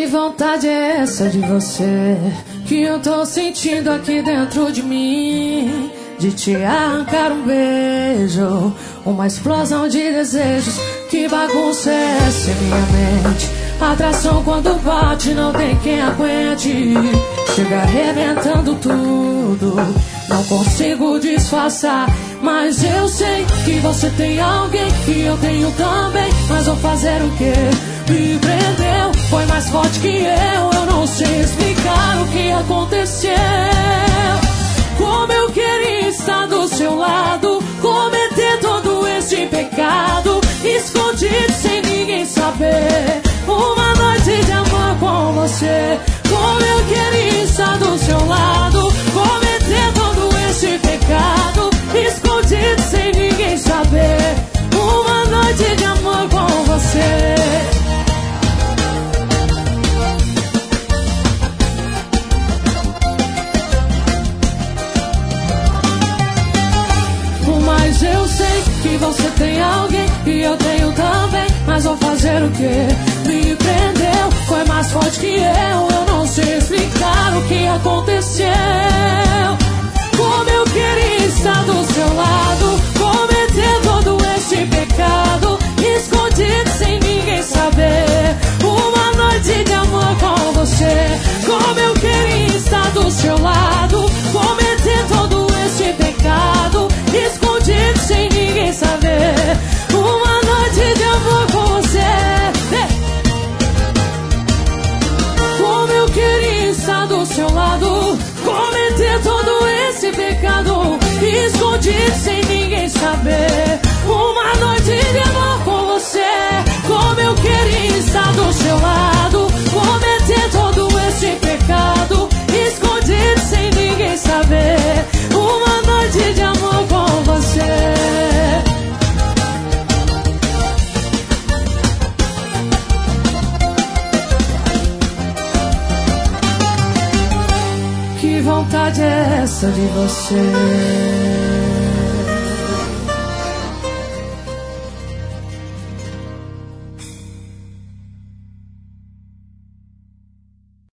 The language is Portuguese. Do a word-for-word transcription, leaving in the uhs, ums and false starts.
Que vontade é essa de você, que eu tô sentindo aqui dentro de mim, de te arrancar um beijo, uma explosão de desejos. Que bagunça é essa em minha mente? Atração quando bate, não tem quem aguente. Chega arrebentando tudo, não consigo disfarçar. Mas eu sei que você tem alguém, que eu tenho também. Mas vou fazer o quê? Me prendeu, foi mais forte que eu. Eu não sei explicar o que aconteceu. Como eu queria estar do seu lado, cometer todo esse pecado, escondido sem ninguém saber. Uma noite de amor com você. Como eu queria estar do seu lado, cometer todo esse pecado, escondido sem ninguém saber. Uma noite de amor com você. Mas eu sei que você tem alguém, e eu tenho também. Mas vou fazer o quê? Me prendeu, foi mais forte que eu. Eu não sei explicar o que aconteceu. Como eu queria estar do seu lado, cometer todo esse pecado, escondido sem ninguém saber. Uma noite de amor com você. Como eu queria estar do seu lado, cometer todo esse pecado, escondido sem ninguém saber. Uma noite de amor com você. Como eu queria estar do seu lado, cometer todo esse pecado, escondido sem ninguém saber. Uma noite de amor com você. Como eu queria estar do seu lado, cometer todo esse pecado, escondido sem ninguém saber. Uma noite de amor com você. Que vontade é essa de você?